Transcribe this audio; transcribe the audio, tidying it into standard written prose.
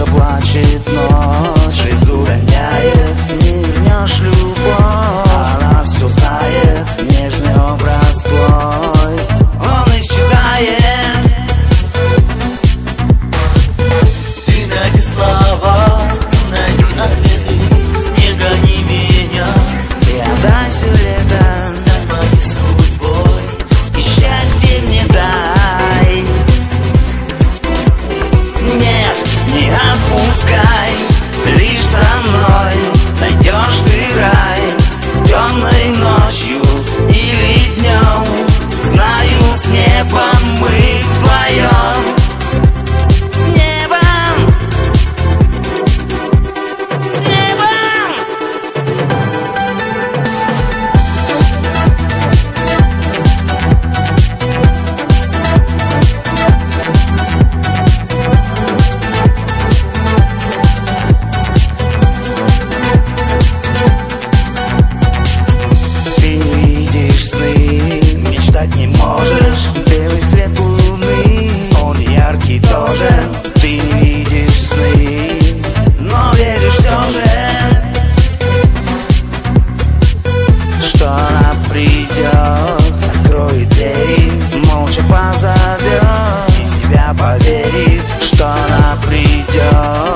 Тихо плачет ночь, слезу роняет. Не вернешь любовь, она все знает. Нежный образ твой, он исчезает. Ты найди слова, найди ответы, не гони меня. Ты отдай все это, Стань моей судьбой, и счастье мне дай. Нет, не отпускай, лишь со мной найдешь ты рай. Темной ночью или днем, знаю, с небом мы вдвоем. С небом, с небом. Ты не видишь сны, мечтать не можешь. Белый свет луны, он яркий тоже. Ты не видишь сны, но веришь все же, что она придет, откроет двери, молча позовет, из тебя поверит, что она придет.